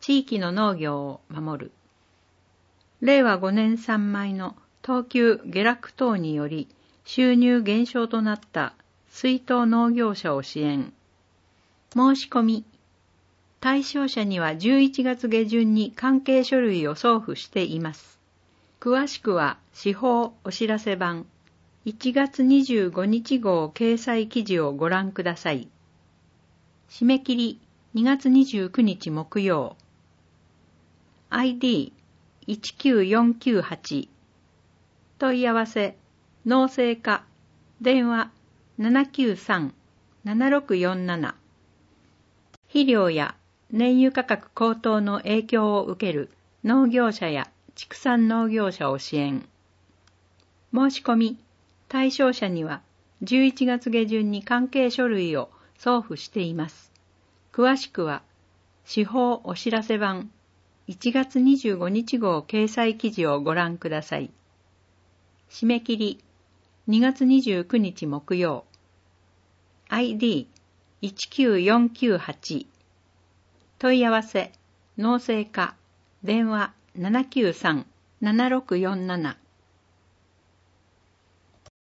地域の農業を守る。令和5年産米の等級下落等により収入減少となった水稲農業者を支援。申し込み。対象者には11月下旬に関係書類を送付しています。詳しくは司法お知らせ版1月25日号掲載記事をご覧ください。締め切り2月29日木曜。ID19498 問い合わせ農政課電話793-7647。肥料や燃油価格高騰の影響を受ける農業者や畜産農業者を支援。申し込み対象者には11月下旬に関係書類を送付しています。詳しくは司法お知らせ版1月25日号掲載記事をご覧ください。締め切り2月29日木曜。ID19498 問い合わせ農政課電話793-7647